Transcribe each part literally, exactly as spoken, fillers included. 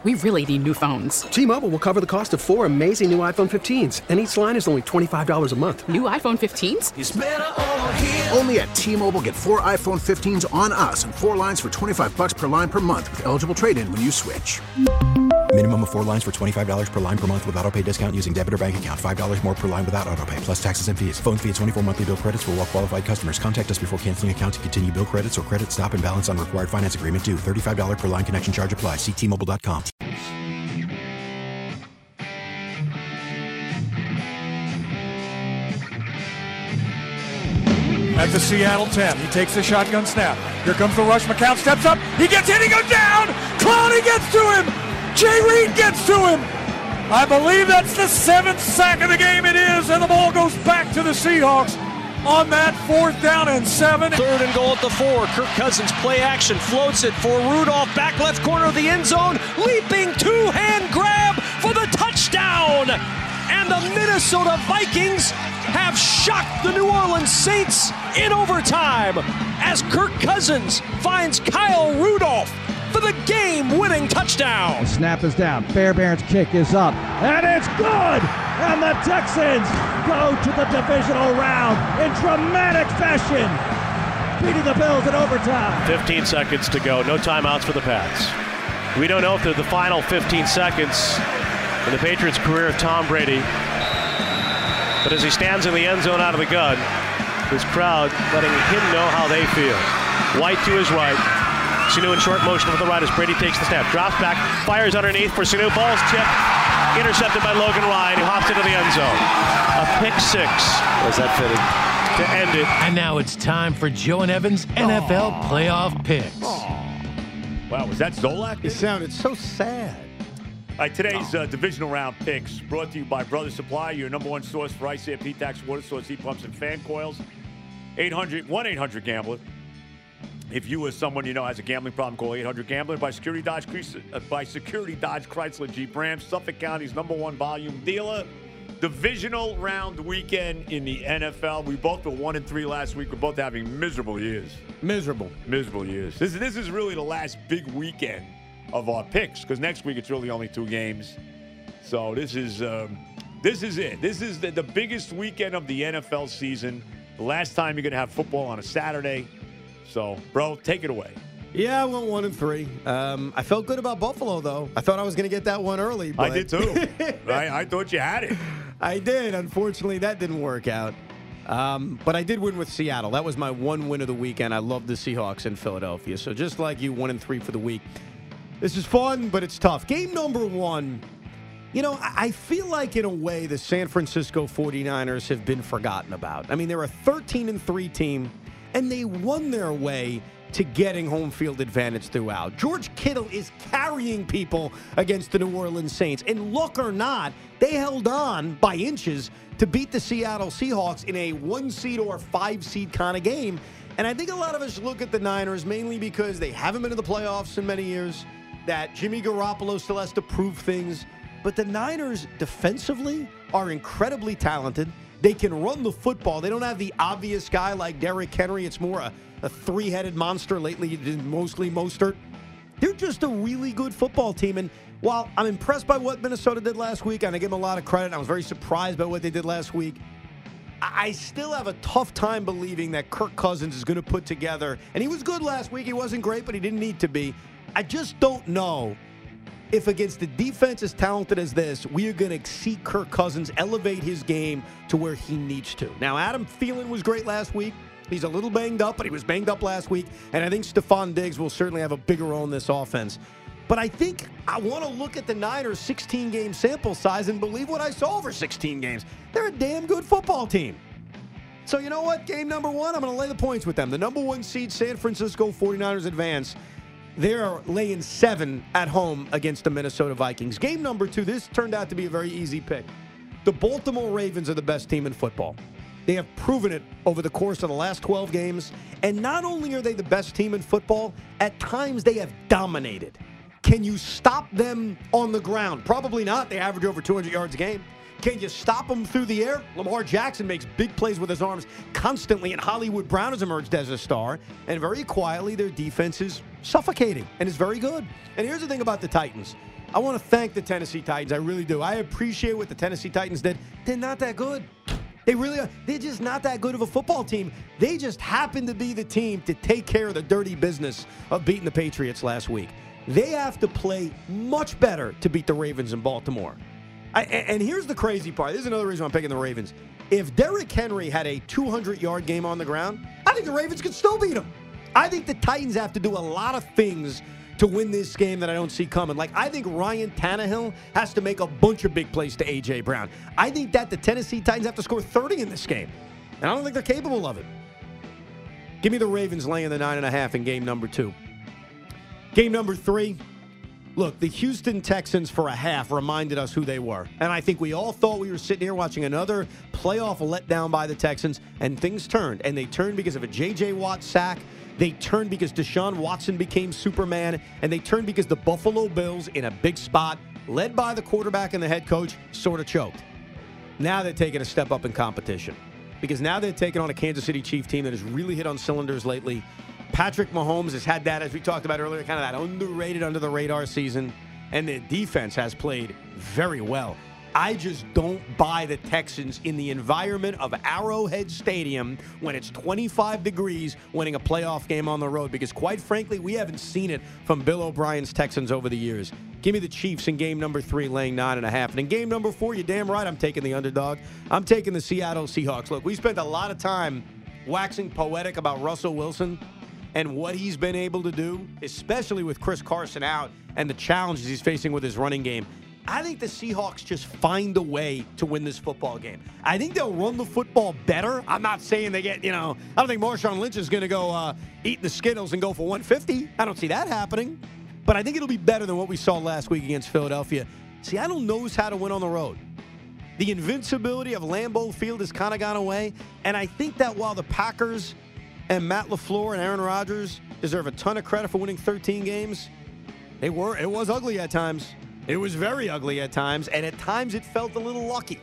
We really need new phones. T-Mobile will cover the cost of four amazing new iPhone fifteens, and each line is only twenty-five dollars a month. New iPhone fifteens? It's better over here. Only at T-Mobile, get four iPhone fifteens on us and four lines for twenty-five dollars per line per month with eligible trade-in when you switch. Minimum of four lines for twenty-five dollars per line per month with autopay discount using debit or bank account. five dollars more per line without autopay, plus taxes and fees. Phone fee at twenty-four monthly bill credits for well-qualified customers. Contact us before canceling account to continue bill credits or credit stop and balance on required finance agreement due. thirty-five dollars per line connection charge applies. See T Mobile dot com. At the Seattle ten, he takes the shotgun snap. Here comes the rush. McCown steps up. He gets hit. He goes down. Clowney gets to him. Jay Reed gets to him. I believe that's the seventh sack of the game. It is, and the ball goes back to the Seahawks on that fourth down and seven. Third and goal at the four. Kirk Cousins play action, floats it for Rudolph, back left corner of the end zone, leaping two-hand grab for the touchdown. And the Minnesota Vikings have shocked the New Orleans Saints in overtime as Kirk Cousins finds Kyle Rudolph for the game-winning touchdown. The snap is down. Fairbairn's kick is up, and it's good! And the Texans go to the divisional round in dramatic fashion, beating the Bills in overtime. fifteen seconds to go. No timeouts for the Pats. We don't know if they're the final fifteen seconds in the Patriots' career of Tom Brady. But as he stands in the end zone out of the gun, this crowd letting him know how they feel. White to his right. Sanu in short motion with the right as Brady takes the snap. Drops back, fires underneath for Sanu. Ball's tipped. Intercepted by Logan Ryan, who hops into the end zone. A pick six. Was that fitting? To end it. And now it's time for Joe and Evan's N F L Aww. Playoff Picks. Aww. Wow, was that Zolak? It sounded so sad. All right, today's uh, divisional round picks brought to you by Brothers Supply, your number one source for ice air, P-Tax, water source, heat pumps, and fan coils. eight hundred one eight hundred gambler. If you or someone you know has a gambling problem, call eight hundred gambler. By Security Dodge, uh, by Security Dodge Chrysler Jeep Ram, Suffolk County's number one volume dealer. Divisional round weekend in the N F L. We both were one and three last week. We're both having miserable years. Miserable. Miserable years. This, this is really the last big weekend of our picks, because next week it's really only two games. So this is um, this is it. This is the, the biggest weekend of the N F L season. The last time you're going to have football on a Saturday. So, bro, take it away. Yeah, I went one and three. Um, I felt good about Buffalo, though. I thought I was going to get that one early. But I did, too. I, I thought you had it. I did. Unfortunately, that didn't work out. Um, but I did win with Seattle. That was my one win of the weekend. I love the Seahawks in Philadelphia. So just like you, one and three for the week. This is fun, but it's tough. Game number one, you know, I feel like in a way the San Francisco forty-niners have been forgotten about. I mean, they're a thirteen and three team, and they won their way to getting home field advantage throughout. George Kittle is carrying people against the New Orleans Saints. And look or not, they held on by inches to beat the Seattle Seahawks in a one-seed or five-seed kind of game. And I think a lot of us look at the Niners mainly because they haven't been in the playoffs in many years, that Jimmy Garoppolo still has to prove things. But the Niners defensively are incredibly talented. They can run the football. They don't have the obvious guy like Derrick Henry. It's more a, a three-headed monster. Lately, mostly Mostert. They're just a really good football team. And while I'm impressed by what Minnesota did last week, and I give them a lot of credit, I was very surprised by what they did last week, I still have a tough time believing that Kirk Cousins is going to put together, and he was good last week. He wasn't great, but he didn't need to be. I just don't know if against a defense as talented as this, we are going to see Kirk Cousins elevate his game to where he needs to. Now, Adam Thielen was great last week. He's a little banged up, but he was banged up last week. And I think Stephon Diggs will certainly have a bigger role in this offense. But I think I want to look at the Niners' sixteen-game sample size and believe what I saw over sixteen games. They're a damn good football team. So you know what? Game number one, I'm going to lay the points with them. The number one seed San Francisco forty-niners advance. They're laying seven at home against the Minnesota Vikings. Game number two, this turned out to be a very easy pick. The Baltimore Ravens are the best team in football. They have proven it over the course of the last twelve games. And not only are they the best team in football, at times they have dominated. Can you stop them on the ground? Probably not. They average over two hundred yards a game. Can you stop them through the air? Lamar Jackson makes big plays with his arms constantly, and Hollywood Brown has emerged as a star. And very quietly, their defense is suffocating and is very good. And here's the thing about the Titans. I want to thank the Tennessee Titans. I really do. I appreciate what the Tennessee Titans did. They're not that good. They really are. They're just not that good of a football team. They just happen to be the team to take care of the dirty business of beating the Patriots last week. They have to play much better to beat the Ravens in Baltimore. I, and here's the crazy part. This is another reason I'm picking the Ravens. If Derrick Henry had a two hundred yard game on the ground, I think the Ravens could still beat him. I think the Titans have to do a lot of things to win this game that I don't see coming. Like, I think Ryan Tannehill has to make a bunch of big plays to A J. Brown. I think that the Tennessee Titans have to score thirty in this game. And I don't think they're capable of it. Give me the Ravens laying the nine and a half in game number two. Game number three. Look, the Houston Texans for a half reminded us who they were. And I think we all thought we were sitting here watching another playoff letdown by the Texans, and things turned. And they turned because of a J J. Watt sack. They turned because Deshaun Watson became Superman. And they turned because the Buffalo Bills, in a big spot, led by the quarterback and the head coach, sort of choked. Now they're taking a step up in competition. Because now they're taking on a Kansas City Chiefs team that has really hit on cylinders lately. Patrick Mahomes has had that, as we talked about earlier, kind of that underrated, under-the-radar season. And their defense has played very well. I just don't buy the Texans in the environment of Arrowhead Stadium when it's twenty-five degrees winning a playoff game on the road. Because, quite frankly, we haven't seen it from Bill O'Brien's Texans over the years. Give me the Chiefs in game number three, laying nine and a half. And in game number four, you're damn right I'm taking the underdog. I'm taking the Seattle Seahawks. Look, we spent a lot of time waxing poetic about Russell Wilson and what he's been able to do, especially with Chris Carson out and the challenges he's facing with his running game. I think the Seahawks just find a way to win this football game. I think they'll run the football better. I'm not saying they get, you know, I don't think Marshawn Lynch is going to go uh, eat the Skittles and go for one fifty. I don't see that happening. But I think it'll be better than what we saw last week against Philadelphia. Seattle knows how to win on the road. The invincibility of Lambeau Field has kind of gone away. And I think that while the Packers and Matt LaFleur and Aaron Rodgers deserve a ton of credit for winning thirteen games, they were it was ugly at times. It was very ugly at times, and at times it felt a little lucky.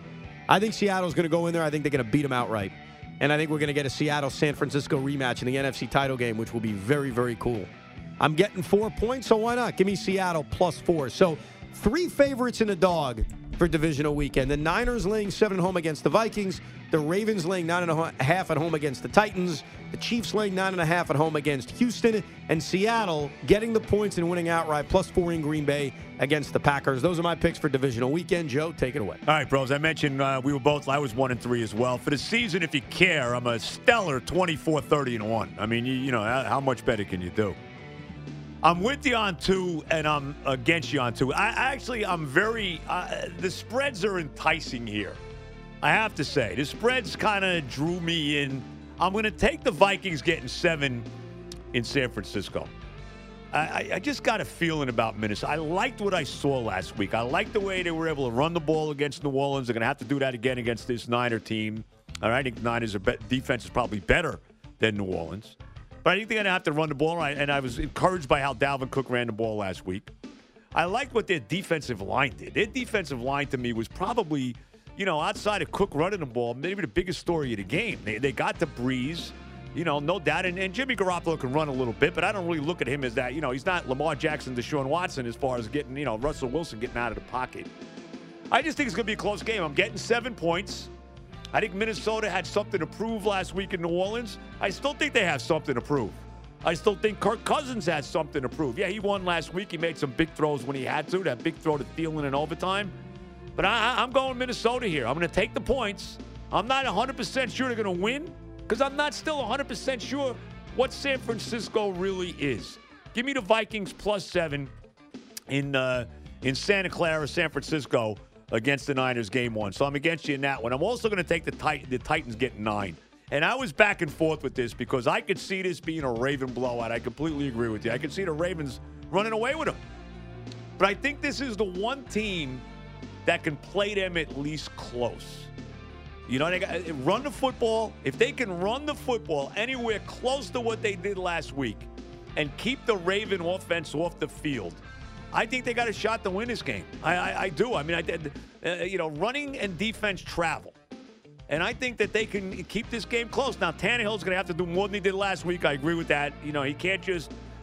I think Seattle's going to go in there. I think they're going to beat them outright. And I think we're going to get a Seattle-San Francisco rematch in the N F C title game, which will be very, very cool. I'm getting four points, so why not? Give me Seattle plus four. So three favorites in a dog for divisional weekend. The Niners laying seven at home against the Vikings. The Ravens laying nine and a half at home against the Titans. The Chiefs laying nine and a half at home against Houston. And Seattle getting the points and winning outright, plus four in Green Bay against the Packers. Those are my picks for divisional weekend. Joe, take it away. All right, bros. I mentioned uh, we were both, I was one and three as well. For the season, if you care, I'm a stellar twenty-four, thirty, and one. I mean, you, you know, how, how much better can you do? I'm with you on two, and I'm against you on two. I actually, I'm very, uh, the spreads are enticing here. I have to say, the spreads kind of drew me in. I'm going to take the Vikings getting seven in San Francisco. I, I just got a feeling about Minnesota. I liked what I saw last week. I liked the way they were able to run the ball against New Orleans. They're going to have to do that again against this Niner team. All right, I think Niners are be- defense is probably better than New Orleans. But I think they're going to have to run the ball, and I was encouraged by how Dalvin Cook ran the ball last week. I liked what their defensive line did. Their defensive line, to me, was probably, you know, outside of Cook running the ball, maybe the biggest story of the game. They, they got to Breeze, you know, no doubt. And, and Jimmy Garoppolo can run a little bit, but I don't really look at him as that. You know, he's not Lamar Jackson, Deshaun Watson as far as getting, you know, Russell Wilson getting out of the pocket. I just think it's going to be a close game. I'm getting seven points. I think Minnesota had something to prove last week in New Orleans. I still think they have something to prove. I still think Kirk Cousins has something to prove. Yeah, he won last week. He made some big throws when he had to. That big throw to Thielen in overtime. But I, I'm going Minnesota here. I'm going to take the points. I'm not one hundred percent sure they're going to win because I'm not still one hundred percent sure what San Francisco really is. Give me the Vikings plus seven in uh, in Santa Clara, San Francisco, against the Niners game one. So I'm against you in that one. I'm also going to take the, tit- the Titans getting nine. And I was back and forth with this because I could see this being a Raven blowout. I completely agree with you. I could see the Ravens running away with them. But I think this is the one team that can play them at least close. You know, they got, run the football. If they can run the football anywhere close to what they did last week and keep the Raven offense off the field, I think they got a shot to win this game. I, I, I do. I mean, I did. Uh, you know, running and defense travel. And I think that they can keep this game close. Now, Tannehill's going to have to do more than he did last week. I agree with that. You know, he can't just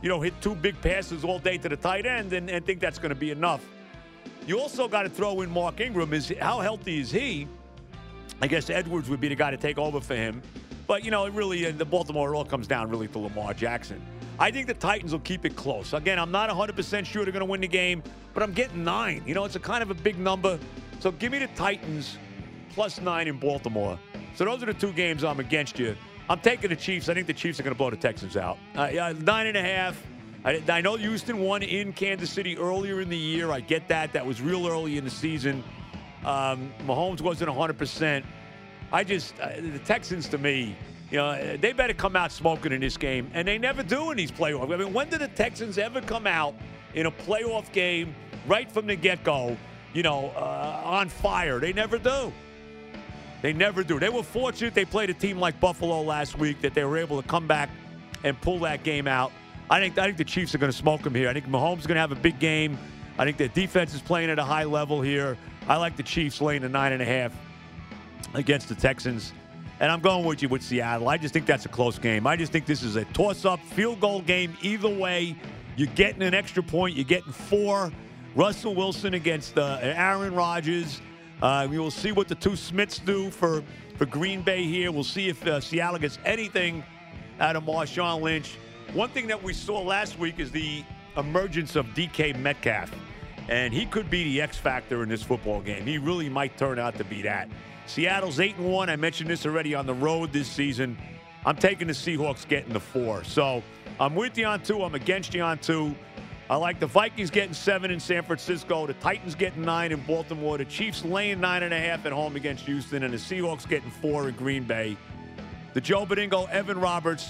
you know, hit two big passes all day to the tight end and, and think that's going to be enough. You also got to throw in Mark Ingram. Is how healthy is he? I guess Edwards would be the guy to take over for him. But, you know, it really, uh, the Baltimore, it all comes down really to Lamar Jackson. I think the Titans will keep it close. Again, I'm not one hundred percent sure they're going to win the game, but I'm getting nine. You know, it's a kind of a big number. So give me the Titans plus nine in Baltimore. So those are the two games I'm against you. I'm taking the Chiefs. I think the Chiefs are going to blow the Texans out. Uh, yeah, nine and a half. I, I know Houston won in Kansas City earlier in the year. I get that. That was real early in the season. Um, Mahomes wasn't one hundred percent. I just, uh, the Texans to me, you know, they better come out smoking in this game. And they never do in these playoffs. I mean, when did the Texans ever come out in a playoff game right from the get-go, you know, uh, on fire? They never do. They never do. They were fortunate they played a team like Buffalo last week that they were able to come back and pull that game out. I think I think the Chiefs are going to smoke them here. I think Mahomes is going to have a big game. I think their defense is playing at a high level here. I like the Chiefs laying a nine and a half against the Texans. And I'm going with you with Seattle. I just think that's a close game. I just think this is a toss-up field goal game either way. You're getting an extra point. You're getting four. Russell Wilson against uh, Aaron Rodgers. Uh, we will see what the two Smiths do for, for Green Bay here. We'll see if uh, Seattle gets anything out of Marshawn Lynch. One thing that we saw last week is the emergence of D K Metcalf. And he could be the X factor in this football game. He really might turn out to be that. Seattle's eight and one. I mentioned this already on the road this season. I'm taking the Seahawks getting the four. So I'm with you on two. I'm against you on two. I like the Vikings getting seven in San Francisco, the Titans getting nine in Baltimore, the Chiefs laying nine and a half at home against Houston, and the Seahawks getting four in Green Bay. The Joe Badingo, Evan Roberts,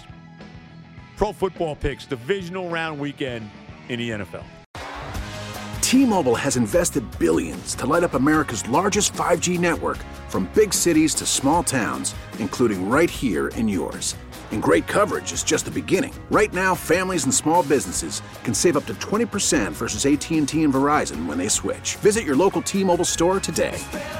Pro Football Picks, divisional round weekend in the N F L. T-Mobile has invested billions to light up America's largest five G network, from big cities to small towns, including right here in yours. And great coverage is just the beginning. Right now, families and small businesses can save up to twenty percent versus A T and T and Verizon when they switch. Visit your local T-Mobile store today.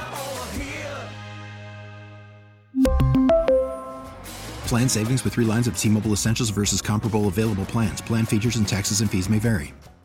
Plan savings with three lines of T-Mobile Essentials versus comparable available plans. Plan features and taxes and fees may vary.